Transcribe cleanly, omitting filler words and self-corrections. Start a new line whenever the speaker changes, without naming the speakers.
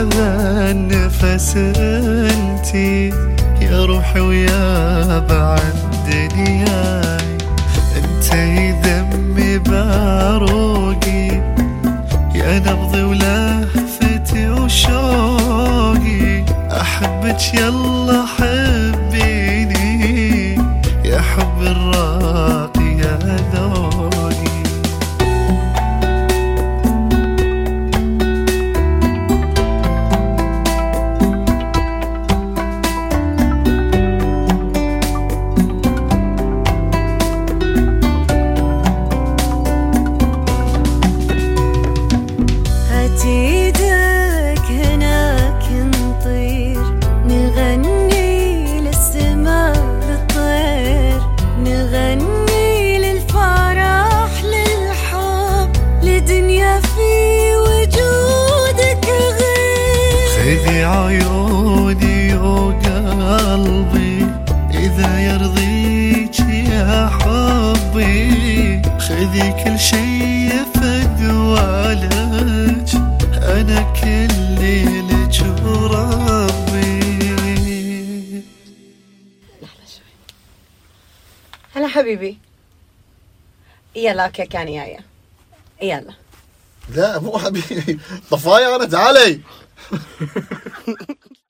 هذا النفس انتي يا روحي ويا بعد دنياي، انتي دمي باروقي يا نبضي ولهفتي وشوقي، احبك يلا حبيني يا حب الراقي يا ذوقي.
ايدك هناك نطير نغني للسماء للطير، نغني للفرح للحب لدنيا في وجودك غير.
خذي عيوني وقلبي إذا يرضيك يا حبي، خذي كل شي فدوالك أنا كلي لك وربي.
لحظة شوي. هلا حبيبي، يلا اوكي كان جاية، يلا.
لا مو حبيبي، طفايا انا، تعالي.